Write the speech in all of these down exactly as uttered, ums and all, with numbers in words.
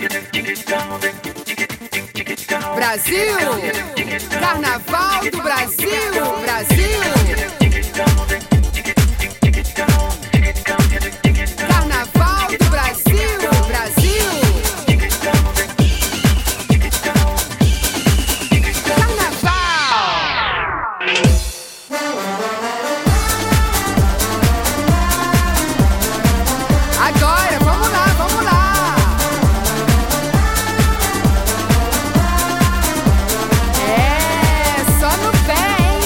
Brasil, Carnaval do Brasil, Brasil. Carnaval do Brasil, Brasil. Agora, vamos lá, vamos lá. É, só no pé, hein?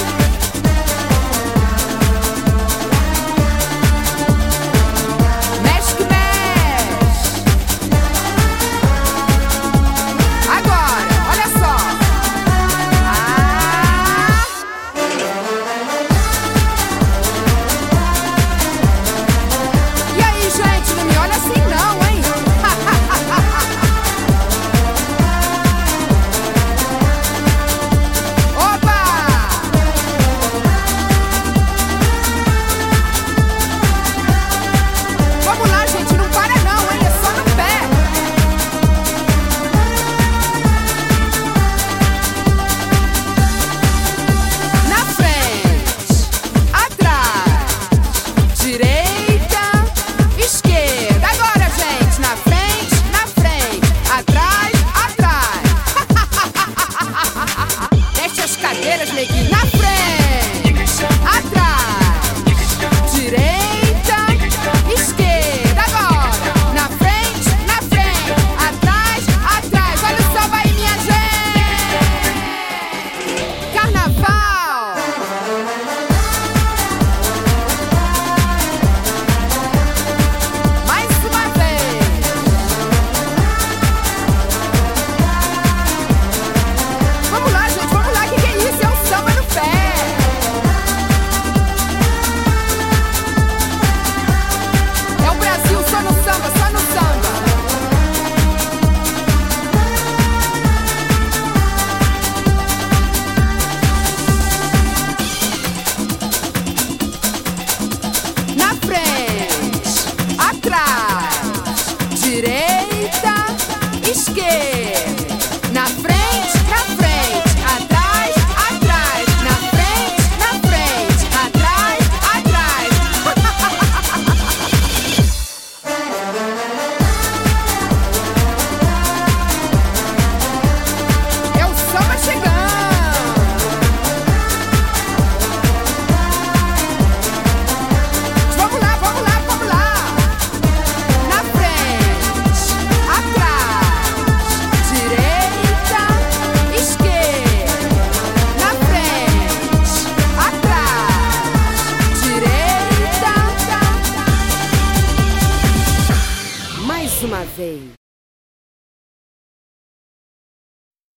Mexe que mexe. Agora, olha só. Ah! E aí, gente, não me olha assim não, hein? Opa! Vamos lá, gente, não para não, hein? É só no pé. Na frente, atrás, direita, esquerda. Agora, gente, na frente, na frente, atrás, atrás. Deixa as cadeiras, neguinho. Na frente, atrás, direita, esquerda. Agora, na frente, na frente, atrás, atrás. Olha o samba aí, minha gente. Carnaval. Mais uma vez. Vamos lá, gente, vamos lá. Que que é isso? É um samba no pé. É o Brasil, só no samba, só no samba. Na frente, atrás, direita, esquerda. Na frente, na frente, atrás, atrás. Na frente, na frente, atrás, atrás. É o samba chegando. Vamos lá, vamos lá, vamos lá. Na frente, atrás, direita, esquerda. Na frente, atrás, direita. Mais uma vez.